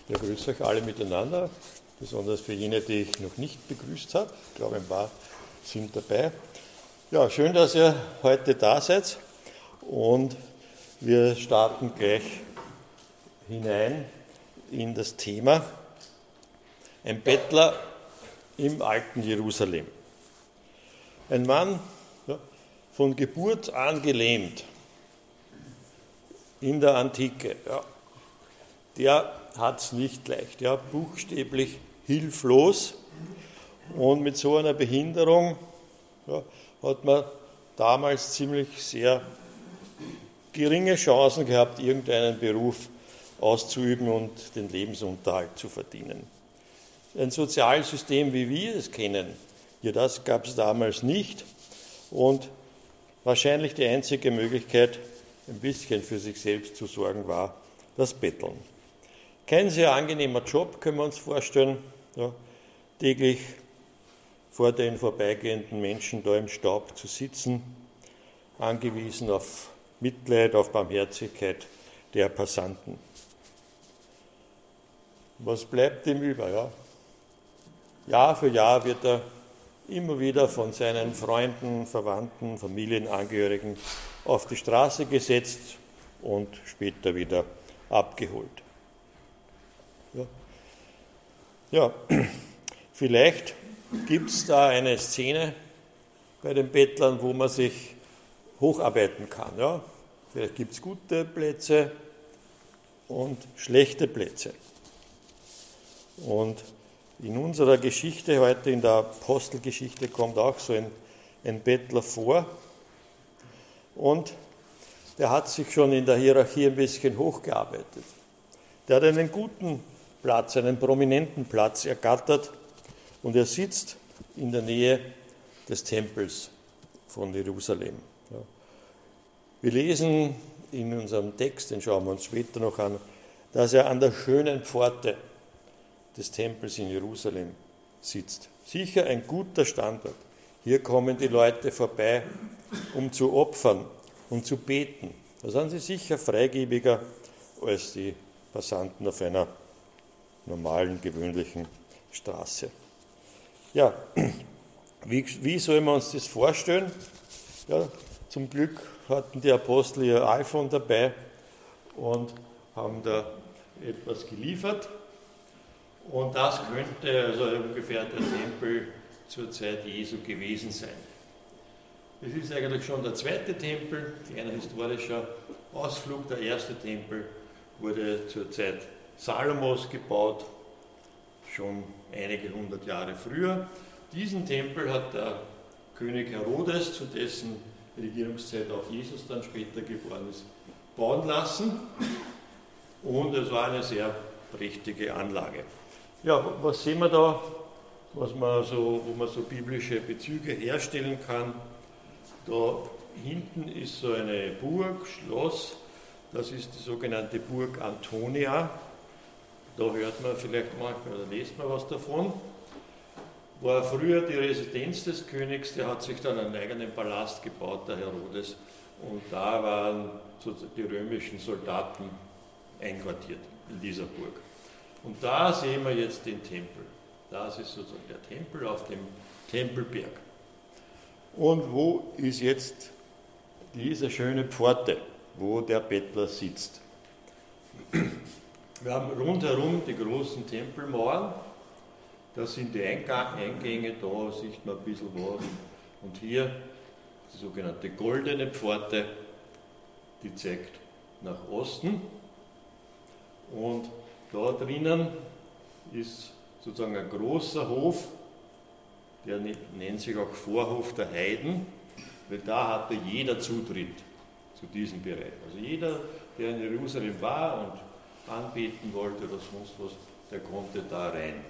Ja, grüße euch alle miteinander, besonders für jene, die ich noch nicht begrüßt habe. Ich glaube, ein paar sind dabei. Ja, schön, dass ihr heute da seid und wir starten gleich hinein in das Thema ein Bettler im alten Jerusalem. Ein Mann, ja, von Geburt an gelähmt in der Antike, ja, der hat es nicht leicht, ja, buchstäblich hilflos, und mit so einer Behinderung, ja, hat man damals ziemlich sehr geringe Chancen gehabt, irgendeinen Beruf auszuüben und den Lebensunterhalt zu verdienen. Ein Sozialsystem, wie wir es kennen, ja, das gab es damals nicht, und wahrscheinlich die einzige Möglichkeit, ein bisschen für sich selbst zu sorgen, war das Betteln. Kein sehr angenehmer Job, können wir uns vorstellen, ja, täglich vor den vorbeigehenden Menschen da im Staub zu sitzen, angewiesen auf Mitleid, auf Barmherzigkeit der Passanten. Was bleibt ihm über? Ja? Jahr für Jahr wird er immer wieder von seinen Freunden, Verwandten, Familienangehörigen auf die Straße gesetzt und später wieder abgeholt. Ja, vielleicht gibt es da eine Szene bei den Bettlern, wo man sich hocharbeiten kann. Ja? Vielleicht gibt es gute Plätze und schlechte Plätze. Und in unserer Geschichte heute, in der Apostelgeschichte, kommt auch so ein Bettler vor. Und der hat sich schon in der Hierarchie ein bisschen hochgearbeitet. Der hat einen guten Platz, einen prominenten Platz ergattert, und er sitzt in der Nähe des Tempels von Jerusalem. Ja. Wir lesen in unserem Text, den schauen wir uns später noch an, dass er an der schönen Pforte des Tempels in Jerusalem sitzt. Sicher ein guter Standort. Hier kommen die Leute vorbei, um zu opfern und zu beten. Da sind sie sicher freigebiger als die Passanten auf einer normalen, gewöhnlichen Straße. Ja, wie soll man uns das vorstellen? Ja, zum Glück hatten die Apostel ihr iPhone dabei und haben da etwas geliefert. Und das könnte also ungefähr der Tempel zur Zeit Jesu gewesen sein. Es ist eigentlich schon der zweite Tempel, kleiner historischer Ausflug. Der erste Tempel wurde zur Zeit Salomos gebaut, schon einige hundert Jahre früher. Diesen Tempel hat der König Herodes, zu dessen Regierungszeit auch Jesus dann später geboren ist, bauen lassen. Und es war eine sehr prächtige Anlage. Ja, was sehen wir da, wo man so biblische Bezüge herstellen kann? Da hinten ist so eine Burg, Schloss, das ist die sogenannte Burg Antonia. Da hört man vielleicht manchmal oder liest man was davon. War früher die Residenz des Königs, der hat sich dann einen eigenen Palast gebaut, der Herodes, und da waren die römischen Soldaten einquartiert in dieser Burg. Und da sehen wir jetzt den Tempel. Das ist sozusagen der Tempel auf dem Tempelberg. Und wo ist jetzt diese schöne Pforte, wo der Bettler sitzt? Wir haben rundherum die großen Tempelmauern. Das sind die Eingänge, da sieht man ein bisschen was. Und hier die sogenannte goldene Pforte, die zeigt nach Osten. Und da drinnen ist sozusagen ein großer Hof, der nennt sich auch Vorhof der Heiden, weil da hatte jeder Zutritt zu diesem Bereich. Also jeder, der in Jerusalem war und anbeten wollte oder sonst was, der konnte da rein.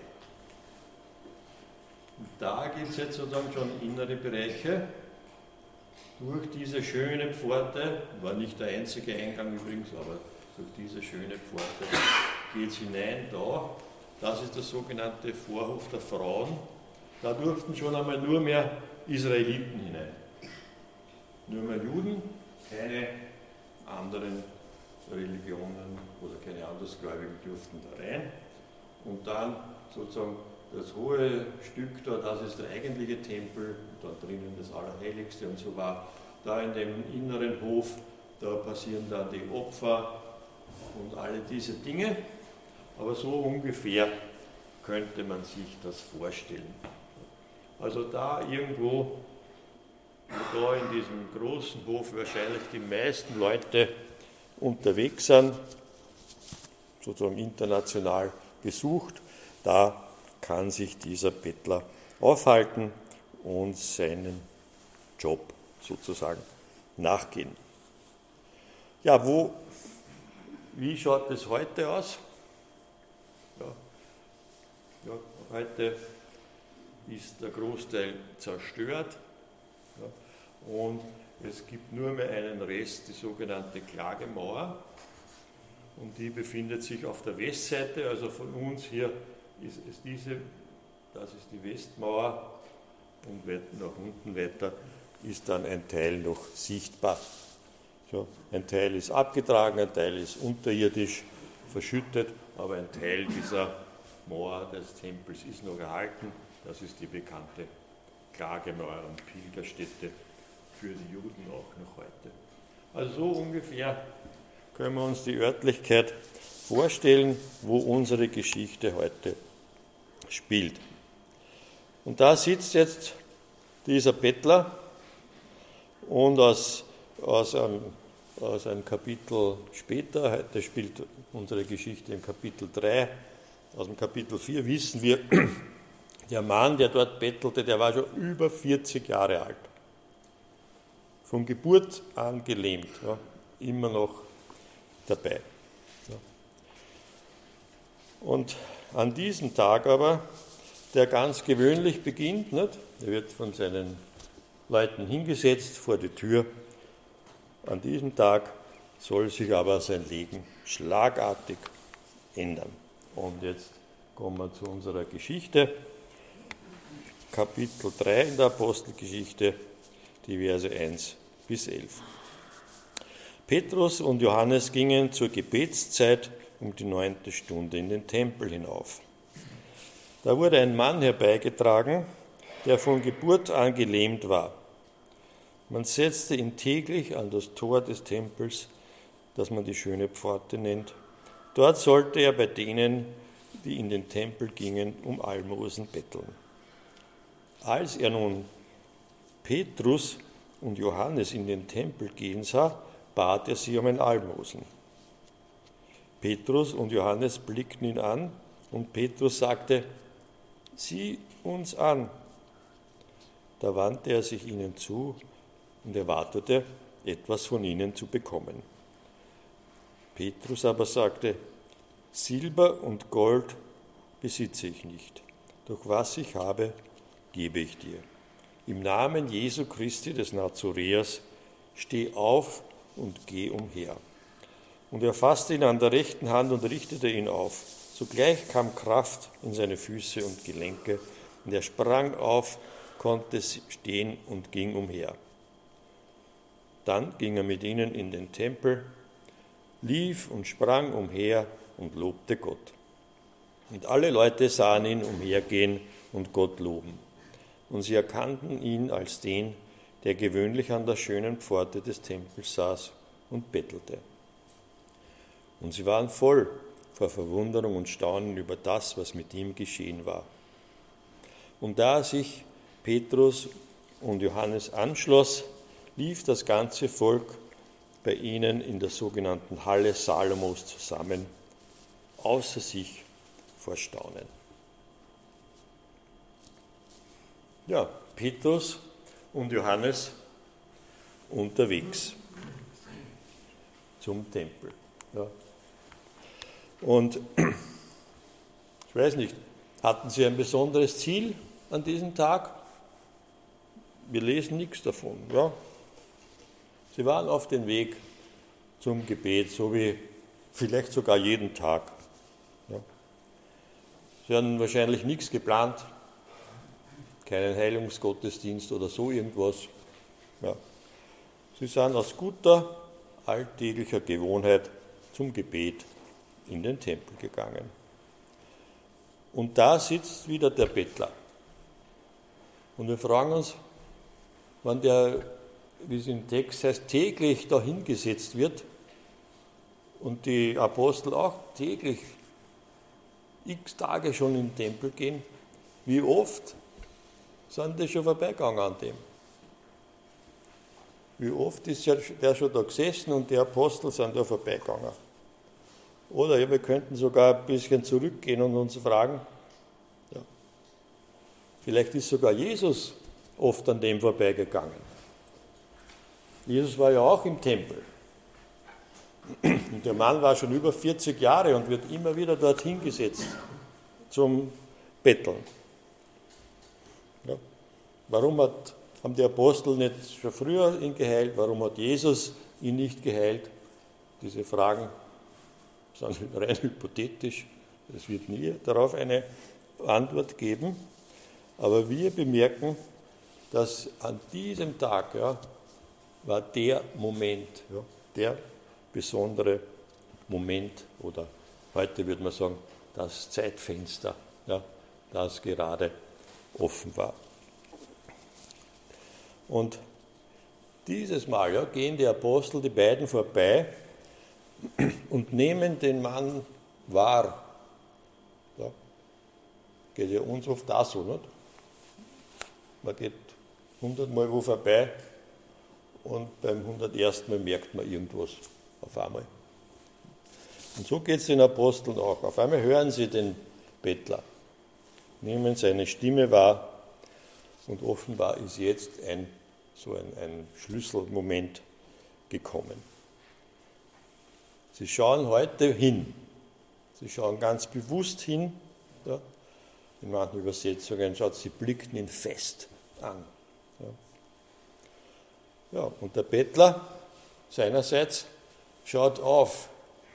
Und da gibt es jetzt sozusagen schon innere Bereiche. Durch diese schöne Pforte, war nicht der einzige Eingang übrigens, aber durch diese schöne Pforte geht es hinein da. Das ist der sogenannte Vorhof der Frauen. Da durften schon einmal nur mehr Israeliten hinein. Nur mehr Juden, keine anderen Religionen oder keine Andersgläubigen durften da rein. und dann sozusagen das hohe Stück da, das ist der eigentliche Tempel, da drinnen das Allerheiligste und so war. Da in dem inneren Hof, da passieren dann die Opfer und alle diese Dinge, aber so ungefähr könnte man sich das vorstellen. Also da irgendwo, wo da in diesem großen Hof wahrscheinlich die meisten Leute unterwegs sind, sozusagen international besucht, da kann sich dieser Bettler aufhalten und seinen Job sozusagen nachgehen. Ja, wie schaut es heute aus? Ja, heute ist der Großteil zerstört, ja, und es gibt nur mehr einen Rest, die sogenannte Klagemauer, und die befindet sich auf der Westseite, also von uns hier ist diese, das ist die Westmauer, und nach unten weiter ist dann ein Teil noch sichtbar. So, ein Teil ist abgetragen, ein Teil ist unterirdisch verschüttet, aber ein Teil dieser Mauer des Tempels ist noch erhalten. Das ist die bekannte Klagemauer und Pilgerstätte für die Juden auch noch heute. Also so ungefähr können wir uns die Örtlichkeit vorstellen, wo unsere Geschichte heute spielt. Und da sitzt jetzt dieser Bettler und aus einem Kapitel später, heute spielt unsere Geschichte im Kapitel 3, aus dem Kapitel 4 wissen wir, der Mann, der dort bettelte, der war schon über 40 Jahre alt. Von Geburt an gelähmt, ja, immer noch dabei. Ja. Und an diesem Tag aber, der ganz gewöhnlich beginnt, nicht? Er wird von seinen Leuten hingesetzt vor die Tür. An diesem Tag soll sich aber sein Leben schlagartig ändern. Und jetzt kommen wir zu unserer Geschichte. Kapitel 3 in der Apostelgeschichte, die Verse 1 bis 11. Petrus und Johannes gingen zur Gebetszeit um die 9. Stunde in den Tempel hinauf. Da wurde ein Mann herbeigetragen, der von Geburt an gelähmt war. Man setzte ihn täglich an das Tor des Tempels, das man die schöne Pforte nennt. Dort sollte er bei denen, die in den Tempel gingen, um Almosen betteln. Als er nun Petrus und Johannes in den Tempel gehen sah, bat er sie um ein Almosen. Petrus und Johannes blickten ihn an und Petrus sagte, sieh uns an. Da wandte er sich ihnen zu und erwartete, etwas von ihnen zu bekommen. Petrus aber sagte, Silber und Gold besitze ich nicht, doch was ich habe, gebe ich dir. Im Namen Jesu Christi des Nazareers, steh auf und geh umher. Und er fasste ihn an der rechten Hand und richtete ihn auf. Sogleich kam Kraft in seine Füße und Gelenke, und er sprang auf, konnte stehen und ging umher. Dann ging er mit ihnen in den Tempel, lief und sprang umher und lobte Gott. Und alle Leute sahen ihn umhergehen und Gott loben. Und sie erkannten ihn als den, der gewöhnlich an der schönen Pforte des Tempels saß und bettelte. Und sie waren voll vor Verwunderung und Staunen über das, was mit ihm geschehen war. Und da sich Petrus und Johannes anschloss, lief das ganze Volk bei ihnen in der sogenannten Halle Salomos zusammen, außer sich vor Staunen. Ja, Petrus und Johannes unterwegs zum Tempel. Ja. Und ich weiß nicht, hatten sie ein besonderes Ziel an diesem Tag? Wir lesen nichts davon. Ja. Sie waren auf dem Weg zum Gebet, so wie vielleicht sogar jeden Tag. Ja. Sie hatten wahrscheinlich nichts geplant, keinen Heilungsgottesdienst oder so irgendwas. Ja. Sie sind aus guter, alltäglicher Gewohnheit zum Gebet in den Tempel gegangen. Und da sitzt wieder der Bettler. Und wir fragen uns, wenn der, wie es im Text heißt, täglich da hingesetzt wird und die Apostel auch täglich x Tage schon in den Tempel gehen, wie oft sind die schon vorbeigegangen an dem? Wie oft ist der schon da gesessen und die Apostel sind da vorbeigegangen? Oder ja, wir könnten sogar ein bisschen zurückgehen und uns fragen, ja, vielleicht ist sogar Jesus oft an dem vorbeigegangen. Jesus war ja auch im Tempel. Und der Mann war schon über 40 Jahre und wird immer wieder dorthin gesetzt zum Betteln. Ja. Warum haben die Apostel nicht schon früher ihn geheilt? Warum hat Jesus ihn nicht geheilt? Diese Fragen sind rein hypothetisch. Es wird nie darauf eine Antwort geben. Aber wir bemerken, dass an diesem Tag war der Moment, der besondere Moment oder heute würde man sagen, das Zeitfenster, das gerade offen war. Und dieses Mal gehen die Apostel, die beiden vorbei und nehmen den Mann wahr. Ja, geht ja uns oft auch so, nicht? Man geht 100 Mal wo vorbei und beim 101. Mal merkt man irgendwas auf einmal. Und so geht es den Aposteln auch. Auf einmal hören sie den Bettler, nehmen seine Stimme wahr und offenbar ist jetzt ein Schlüsselmoment gekommen. Sie schauen heute hin. Sie schauen ganz bewusst hin. Ja. In manchen Übersetzungen schaut, sie blickten ihn fest an. Ja, und der Bettler seinerseits schaut auf.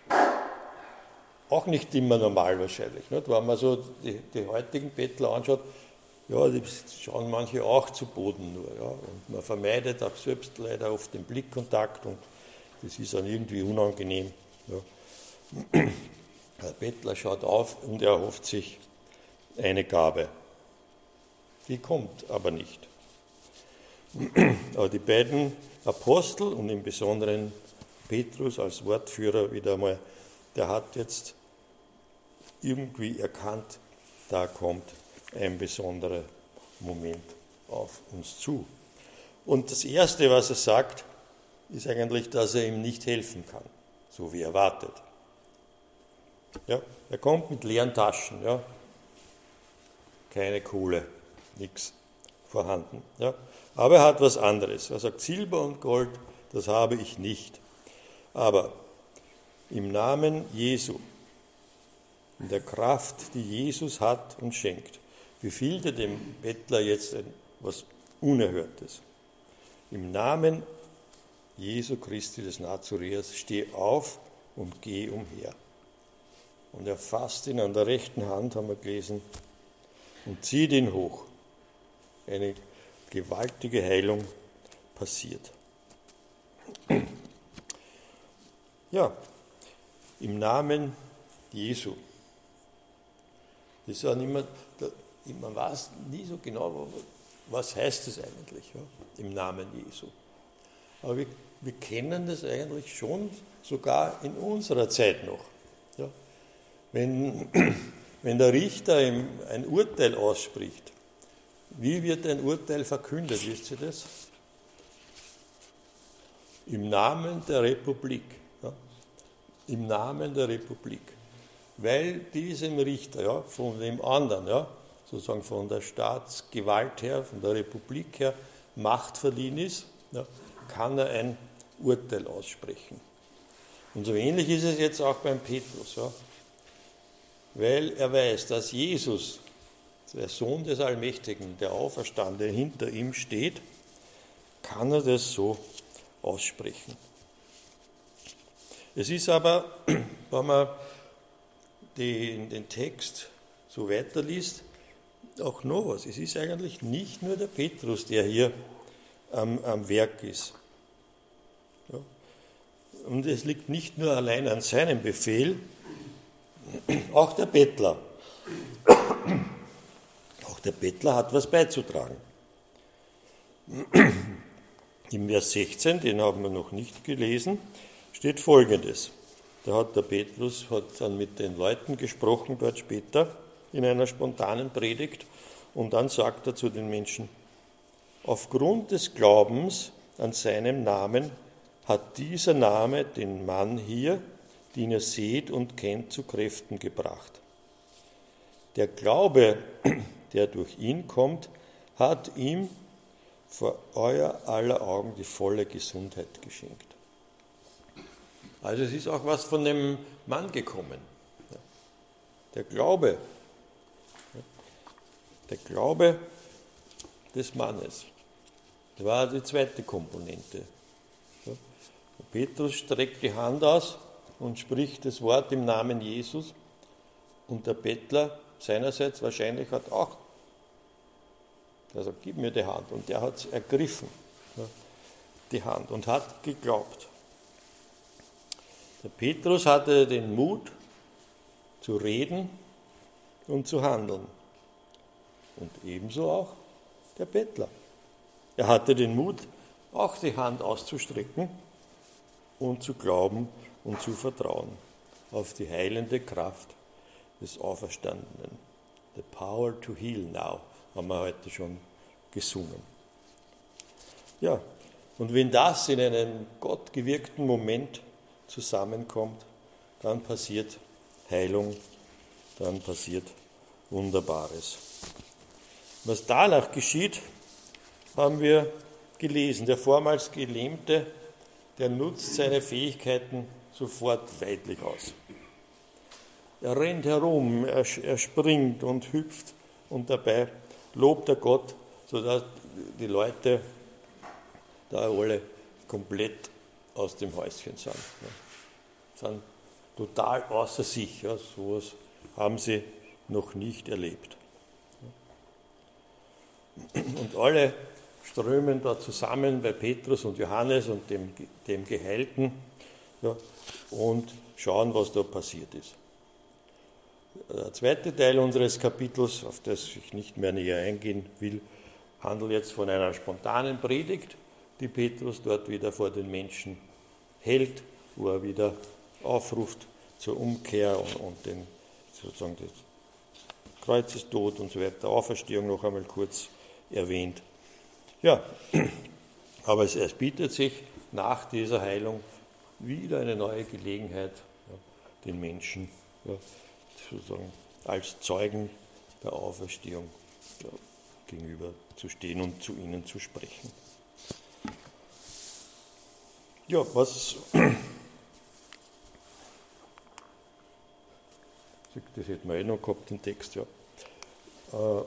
Auch nicht immer normal wahrscheinlich. Nicht? Wenn man so die heutigen Bettler anschaut, ja, die schauen manche auch zu Boden nur. Ja? Und man vermeidet auch selbst leider oft den Blickkontakt und das ist dann irgendwie unangenehm. Ja. Der Bettler schaut auf und er erhofft sich eine Gabe. Die kommt aber nicht. Aber die beiden Apostel und im Besonderen Petrus als Wortführer wieder einmal, der hat jetzt irgendwie erkannt, da kommt ein besonderer Moment auf uns zu. Und das Erste, was er sagt, ist eigentlich, dass er ihm nicht helfen kann, so wie erwartet. Ja, er kommt mit leeren Taschen, ja. Keine Kohle, nichts vorhanden. Ja. Aber er hat was anderes. Er sagt, Silber und Gold, das habe ich nicht. Aber im Namen Jesu, in der Kraft, die Jesus hat und schenkt, befiehlt er dem Bettler jetzt etwas Unerhörtes. Im Namen Jesu Christi des Nazareers, steh auf und geh umher. Und er fasst ihn an der rechten Hand, haben wir gelesen, und zieht ihn hoch. Eine gewaltige Heilung passiert. Ja, im Namen Jesu. Das ist ja immer, man weiß nie so genau, was heißt das eigentlich, ja, im Namen Jesu. Aber wir kennen das eigentlich schon sogar in unserer Zeit noch. Ja. Wenn der Richter ein Urteil ausspricht, wie wird ein Urteil verkündet, wisst ihr das? Im Namen der Republik. Ja? Im Namen der Republik. Weil diesem Richter, ja, von dem anderen, ja, sozusagen von der Staatsgewalt her, von der Republik her, Macht verliehen ist, ja, kann er ein Urteil aussprechen. Und so ähnlich ist es jetzt auch beim Petrus. Ja? Weil er weiß, dass Jesus, der Sohn des Allmächtigen, der Auferstandene, hinter ihm steht, kann er das so aussprechen. Es ist aber, wenn man den Text so weiterliest, auch noch was. Es ist eigentlich nicht nur der Petrus, der hier am Werk ist. Ja. Und es liegt nicht nur allein an seinem Befehl, auch der Bettler Auch der Bettler hat was beizutragen. Im Vers 16, den haben wir noch nicht gelesen, steht Folgendes. Da hat der Petrus dann mit den Leuten gesprochen, dort später, in einer spontanen Predigt. Und dann sagt er zu den Menschen, aufgrund des Glaubens an seinem Namen hat dieser Name den Mann hier, den ihr seht und kennt, zu Kräften gebracht. Der Glaube, der durch ihn kommt, hat ihm vor euer aller Augen die volle Gesundheit geschenkt. Also es ist auch was von dem Mann gekommen. Der Glaube des Mannes. Das war die zweite Komponente. Petrus streckt die Hand aus und spricht das Wort im Namen Jesus und der Bettler seinerseits wahrscheinlich hat auch, also gib mir die Hand, und der hat es ergriffen, die Hand, und hat geglaubt. Der Petrus hatte den Mut zu reden und zu handeln und ebenso auch der Bettler. Er hatte den Mut, auch die Hand auszustrecken und zu glauben und zu vertrauen auf die heilende Kraft des Auferstandenen. The power to heal now, haben wir heute schon gesungen. Ja, und wenn das in einem gottgewirkten Moment zusammenkommt, dann passiert Heilung, dann passiert Wunderbares. Was danach geschieht, haben wir gelesen. Der vormals Gelähmte, der nutzt seine Fähigkeiten sofort weidlich aus. Er rennt herum, er springt und hüpft und dabei lobt er Gott, sodass die Leute da alle komplett aus dem Häuschen sind. Sind total außer sich. Ja, sowas haben sie noch nicht erlebt. Und alle strömen da zusammen bei Petrus und Johannes und dem Geheilten, ja, und schauen, was da passiert ist. Der zweite Teil unseres Kapitels, auf das ich nicht mehr näher eingehen will, handelt jetzt von einer spontanen Predigt, die Petrus dort wieder vor den Menschen hält, wo er wieder aufruft zur Umkehr und den sozusagen den Kreuzestod und so weiter, Auferstehung noch einmal kurz erwähnt. Ja, aber es bietet sich nach dieser Heilung wieder eine neue Gelegenheit, ja, den Menschen, ja, sozusagen als Zeugen der Auferstehung, ja, gegenüber zu stehen und zu ihnen zu sprechen. Ja, das hätten wir noch gehabt, den Text, ja. Da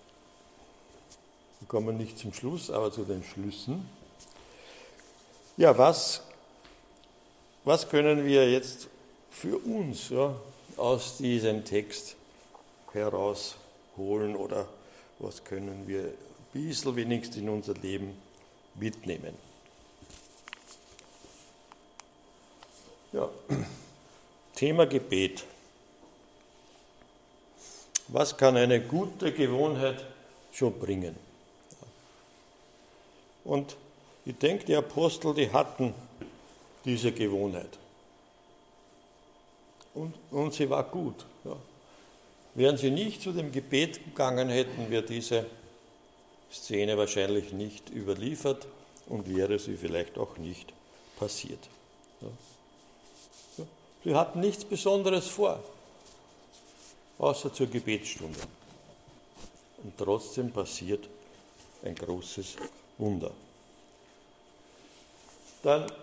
kommen wir nicht zum Schluss, aber zu den Schlüssen. Ja, was können wir jetzt für uns, ja, aus diesem Text herausholen oder was können wir ein bisschen wenigstens in unser Leben mitnehmen? Ja, Thema Gebet. Was kann eine gute Gewohnheit schon bringen? Und ich denke, die Apostel, die hatten diese Gewohnheit. Und sie war gut. Ja. Wären sie nicht zu dem Gebet gegangen, hätten wir diese Szene wahrscheinlich nicht überliefert und wäre sie vielleicht auch nicht passiert. Ja. Ja. Sie hatten nichts Besonderes vor, außer zur Gebetsstunde. Und trotzdem passiert ein großes Wunder. Dann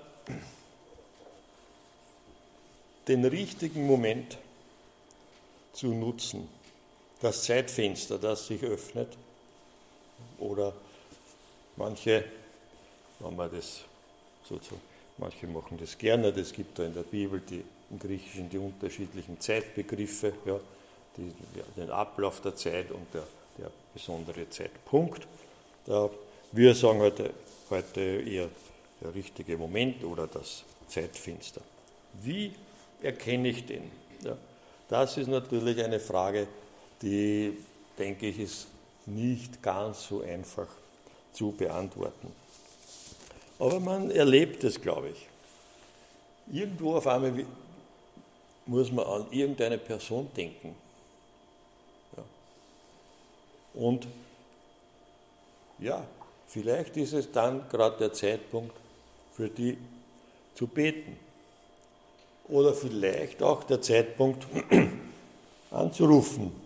den richtigen Moment zu nutzen, das Zeitfenster, das sich öffnet, oder manche, wenn man das sozusagen, manche machen das gerne, das gibt da in der Bibel im Griechischen die unterschiedlichen Zeitbegriffe, ja, den Ablauf der Zeit und der besondere Zeitpunkt. Wir sagen heute eher der richtige Moment oder das Zeitfenster. Wie erkenne ich den? Ja, das ist natürlich eine Frage, die, denke ich, ist nicht ganz so einfach zu beantworten. Aber man erlebt es, glaube ich. Irgendwo auf einmal muss man an irgendeine Person denken. Ja. Und ja, vielleicht ist es dann gerade der Zeitpunkt, für die zu beten. Oder vielleicht auch der Zeitpunkt anzurufen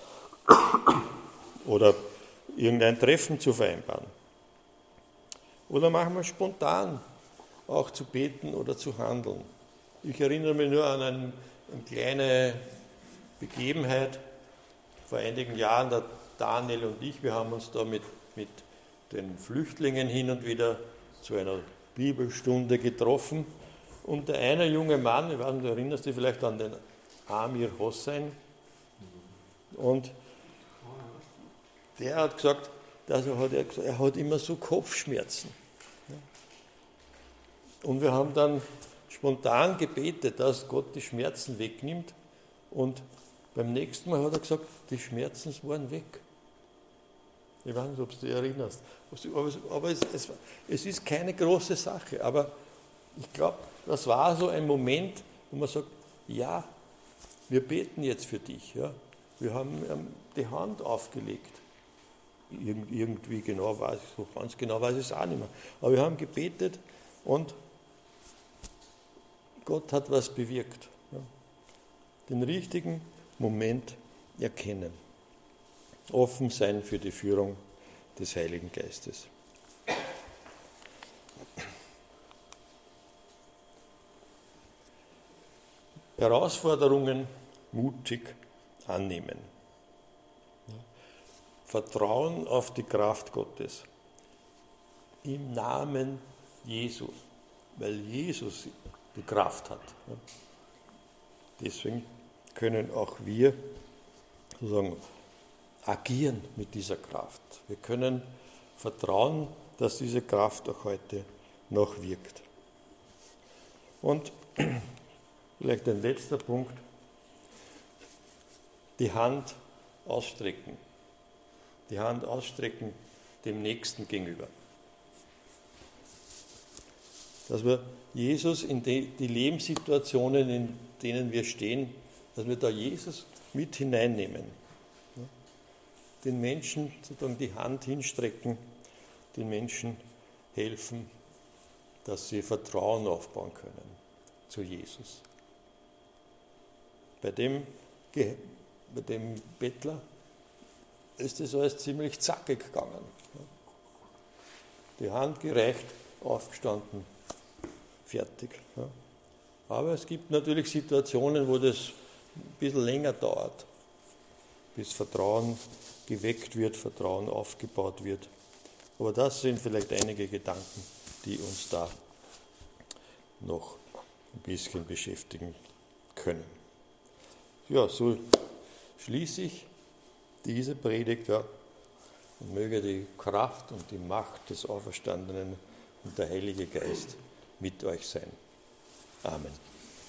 oder irgendein Treffen zu vereinbaren. Oder manchmal spontan auch zu beten oder zu handeln. Ich erinnere mich nur an eine kleine Begebenheit vor einigen Jahren. Der Daniel und ich, wir haben uns da mit den Flüchtlingen hin und wieder zu einer Bibelstunde getroffen. Und der eine junge Mann, ich weiß nicht, du erinnerst dich vielleicht an den Amir Hossein, und der hat gesagt, er hat immer so Kopfschmerzen. Und wir haben dann spontan gebetet, dass Gott die Schmerzen wegnimmt. Und beim nächsten Mal hat er gesagt, die Schmerzen waren weg. Ich weiß nicht, ob du dich erinnerst. Aber es ist keine große Sache. Aber ich glaube, das war so ein Moment, wo man sagt, ja, wir beten jetzt für dich. Ja. Wir haben die Hand aufgelegt. Irgendwie genau weiß ich, so ganz genau weiß ich es auch nicht mehr. Aber wir haben gebetet und Gott hat was bewirkt. Ja. Den richtigen Moment erkennen. Offen sein für die Führung des Heiligen Geistes. Herausforderungen mutig annehmen. Vertrauen auf die Kraft Gottes. Im Namen Jesu, weil Jesus die Kraft hat. Deswegen können auch wir sozusagen agieren mit dieser Kraft. Wir können vertrauen, dass diese Kraft auch heute noch wirkt. Und vielleicht ein letzter Punkt, die Hand ausstrecken. Die Hand ausstrecken dem Nächsten gegenüber. Dass wir Jesus in die Lebenssituationen, in denen wir stehen, dass wir da Jesus mit hineinnehmen. Den Menschen sozusagen die Hand hinstrecken, den Menschen helfen, dass sie Vertrauen aufbauen können zu Jesus. Bei dem Bettler ist das alles ziemlich zackig gegangen. Die Hand gereicht, aufgestanden, fertig. Aber es gibt natürlich Situationen, wo das ein bisschen länger dauert, bis Vertrauen geweckt wird, Vertrauen aufgebaut wird. Aber das sind vielleicht einige Gedanken, die uns da noch ein bisschen beschäftigen können. Ja, so schließe ich diese Predigt, ja, und möge die Kraft und die Macht des Auferstandenen und der Heilige Geist mit euch sein. Amen.